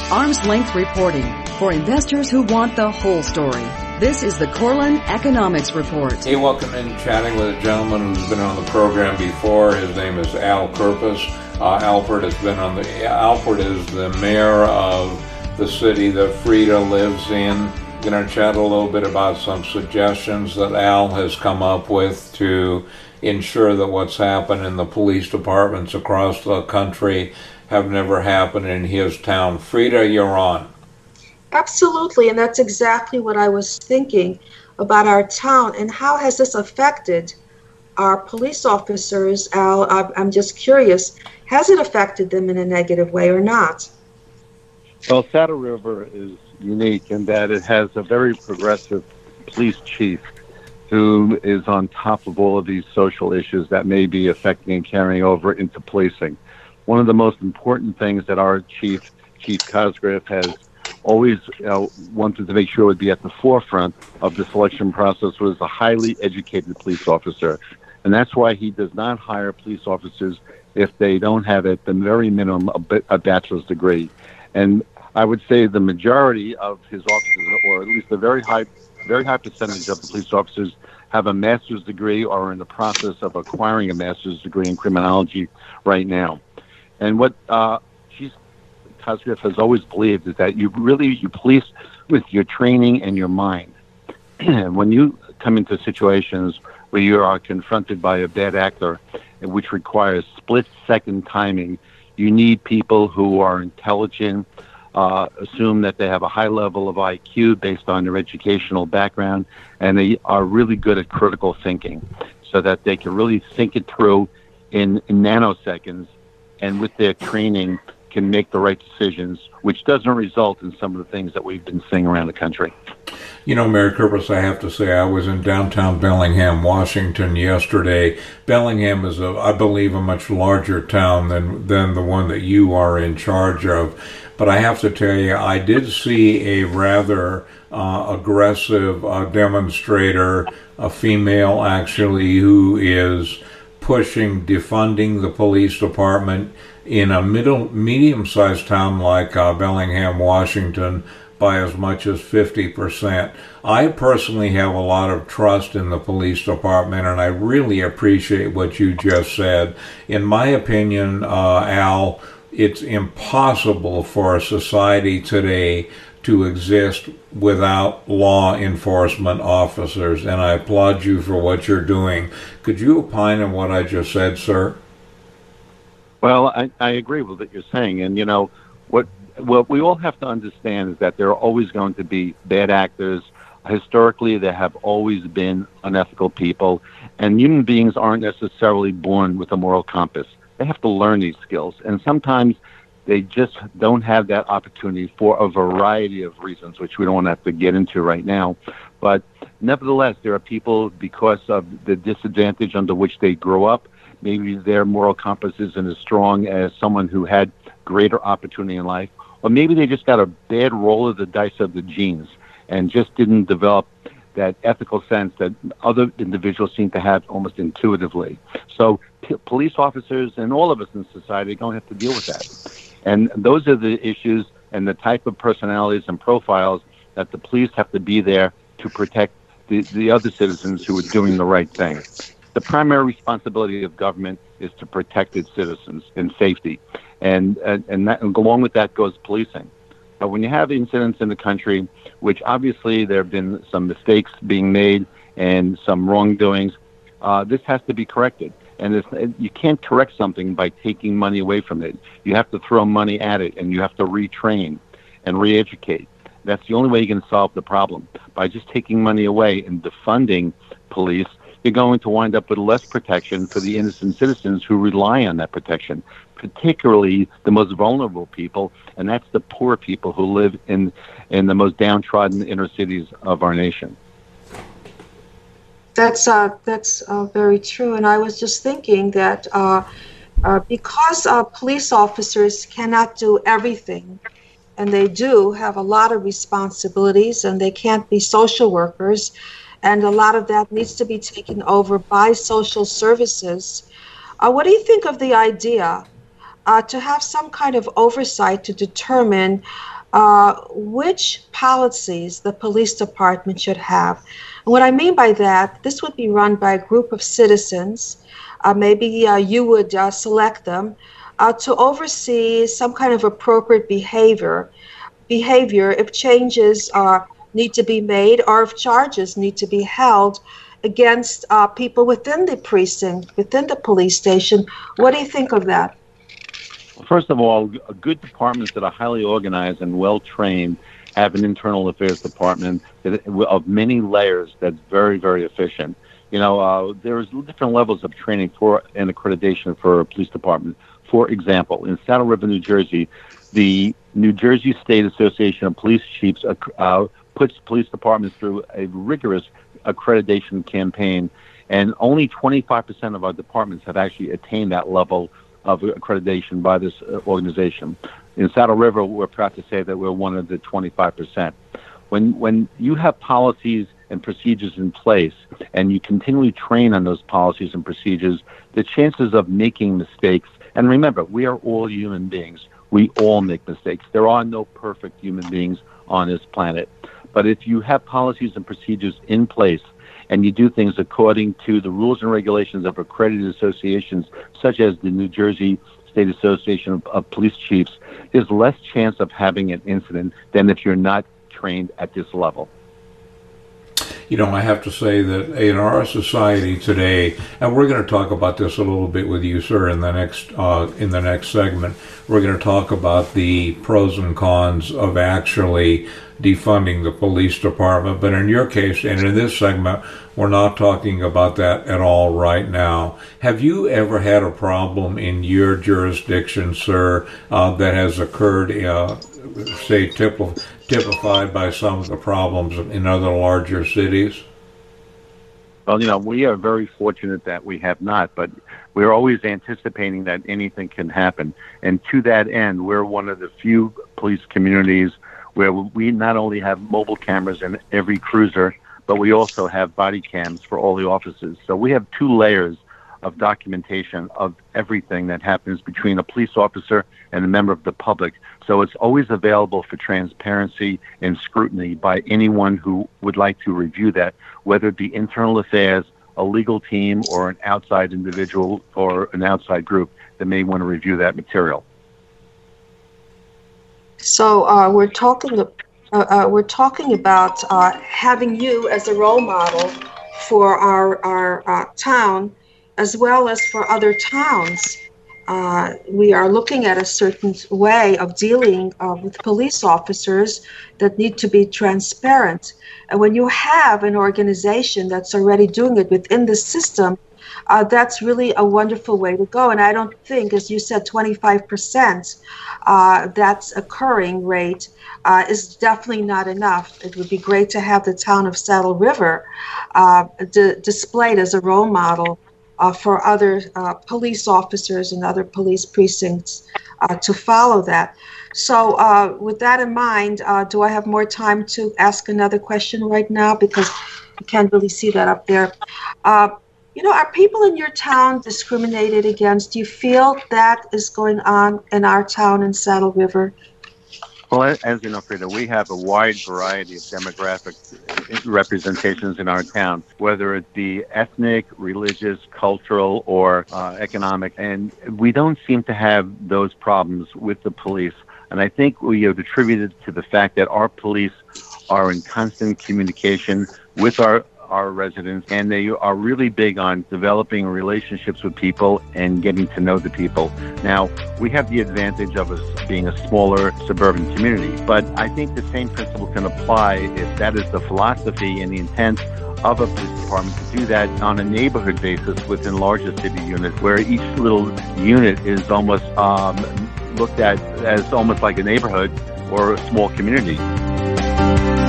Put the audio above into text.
Arm's length reporting for investors who want the whole story. This is the Corlin Economics Report. Hey, welcome in. Chatting with a gentleman who's been on the program before. His name is Al Kerpis. Alfred is the mayor of the city that Frida lives in. We're going to chat a little bit about some suggestions that Al has come up with to ensure that what's happened in the police departments across the country have never happened in his town. Frida, you're on. Absolutely, and that's exactly what I was thinking about our town and how has this affected our police officers. Al, I'm just curious, has it affected them in a negative way or not? Well, Saddle River is unique in that it has a very progressive police chief who is on top of all of these social issues that may be affecting and carrying over into policing. One of the most important things that our Chief Cosgrave, has always wanted to make sure would be at the forefront of the selection process was a highly educated police officer. And that's why he does not hire police officers if they don't have at the very minimum a bachelor's degree. And I would say the majority of his officers, or at least a very high percentage of the police officers, have a master's degree or are in the process of acquiring a master's degree in criminology right now. And what Chief Cosgrave has always believed is that you police with your training and your mind. And when you come into situations where you are confronted by a bad actor, which requires split-second timing, you need people who are intelligent, assume that they have a high level of IQ based on their educational background, and they are really good at critical thinking so that they can really think it through in nanoseconds, and with their training can make the right decisions, which doesn't result in some of the things that we've been seeing around the country. You know, Mayor Kerpis, I have to say, I was in downtown Bellingham, Washington yesterday. Bellingham is, I believe, a much larger town than the one that you are in charge of. But I have to tell you, I did see a rather aggressive demonstrator, a female actually, who is pushing defunding the police department in a medium-sized town like Bellingham, Washington, by as much as 50%. I personally have a lot of trust in the police department, and I really appreciate what you just said. In my opinion, Al, it's impossible for a society today to exist without law enforcement officers, and I applaud you for what you're doing. Could you opine on what I just said, sir? Well, I agree with what you're saying, and you know, what we all have to understand is that there are always going to be bad actors. Historically, there have always been unethical people, and human beings aren't necessarily born with a moral compass. They have to learn these skills, and sometimes they just don't have that opportunity for a variety of reasons, which we don't have to get into right now. But nevertheless, there are people, because of the disadvantage under which they grow up, maybe their moral compass isn't as strong as someone who had greater opportunity in life, or maybe they just got a bad roll of the dice of the genes and just didn't develop that ethical sense that other individuals seem to have almost intuitively. So police officers and all of us in society are going to have to deal with that. And those are the issues and the type of personalities and profiles that the police have to be there to protect the other citizens who are doing the right thing. The primary responsibility of government is to protect its citizens in safety. And along with that goes policing. But when you have incidents in the country, which obviously there have been some mistakes being made and some wrongdoings, this has to be corrected. And you can't correct something by taking money away from it. You have to throw money at it, and you have to retrain and re-educate. That's the only way you can solve the problem. By just taking money away and defunding police, you're going to wind up with less protection for the innocent citizens who rely on that protection, particularly the most vulnerable people, and that's the poor people who live in the most downtrodden inner cities of our nation. That's very true. And I was just thinking that because police officers cannot do everything, and they do have a lot of responsibilities, and they can't be social workers, and a lot of that needs to be taken over by social services. What do you think of the idea to have some kind of oversight to determine which policies the police department should have. And what I mean by that, this would be run by a group of citizens. Maybe you would select them to oversee some kind of appropriate behavior if changes need to be made or if charges need to be held against people within the precinct, within the police station. What do you think of that? First of all, good departments that are highly organized and well-trained have an internal affairs department of many layers that's very, very efficient. There's different levels of training for and accreditation for a police department. For example, in Saddle River, New Jersey, the New Jersey State Association of Police Chiefs puts police departments through a rigorous accreditation campaign, and only 25% of our departments have actually attained that level of accreditation by this organization. In Saddle River, we're proud to say that we're one of the 25%. When you have policies and procedures in place and you continually train on those policies and procedures, the chances of making mistakes, and remember, we are all human beings. We all make mistakes. There are no perfect human beings on this planet. But if you have policies and procedures in place and you do things according to the rules and regulations of accredited associations, such as the New Jersey State Association of Police Chiefs, there's less chance of having an incident than if you're not trained at this level. I have to say that in our society today, and we're going to talk about this a little bit with you, sir, in the next segment. We're going to talk about the pros and cons of actually defunding the police department. But in your case, and in this segment, we're not talking about that at all right now. Have you ever had a problem in your jurisdiction, sir, that has occurred, say, typified by some of the problems in other larger cities? Well, we are very fortunate that we have not, but we're always anticipating that anything can happen. And to that end, we're one of the few police communities where we not only have mobile cameras in every cruiser, but we also have body cams for all the officers. So we have 2 layers of documentation of everything that happens between a police officer and a member of the public. So it's always available for transparency and scrutiny by anyone who would like to review that, whether it be internal affairs, a legal team, or an outside individual or an outside group that may want to review that material. So we're talking about having you as a role model for our town, as well as for other towns. We are looking at a certain way of dealing with police officers that need to be transparent. And when you have an organization that's already doing it within the system, that's really a wonderful way to go. And I don't think, as you said, 25%, that's occurring rate is definitely not enough. It would be great to have the town of Saddle River displayed as a role model for other police officers and other police precincts to follow that. So with that in mind, do I have more time to ask another question right now? Because I can't really see that up there. Are people in your town discriminated against? Do you feel that is going on in our town in Saddle River? Well, as you know, Frida, we have a wide variety of demographic representations in our town, whether it be ethnic, religious, cultural, or economic. And we don't seem to have those problems with the police. And I think we have attributed to the fact that our police are in constant communication with our residents, and they are really big on developing relationships with people and getting to know the people. Now, we have the advantage of us being a smaller suburban community, but I think the same principle can apply if that is the philosophy and the intent of a police department to do that on a neighborhood basis within larger city units, where each little unit is almost looked at as almost like a neighborhood or a small community.